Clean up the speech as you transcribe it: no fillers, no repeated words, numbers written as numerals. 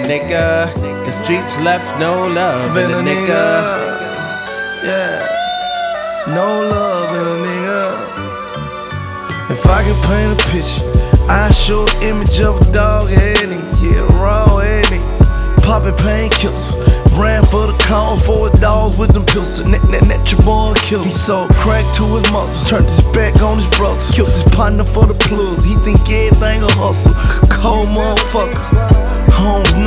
nigga. The streets left no love in a nigga. Yeah, no love in a nigga. If I can paint a picture, I show an image of a dog head nigga. Yeah, raw head nigga. Poppin' painkillers, ran for the cause for his dogs with them pistols. Net your boy killed. He sold crack to his mother, turned his back on his brothers. Killed his partner for the plug. He think everything a hustle. Cold motherfucker. Homes